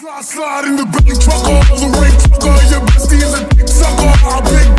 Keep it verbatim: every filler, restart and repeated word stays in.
Slide, slide in the belly trucker, all the rain trucker, your bestie is a dick sucker. I'll pick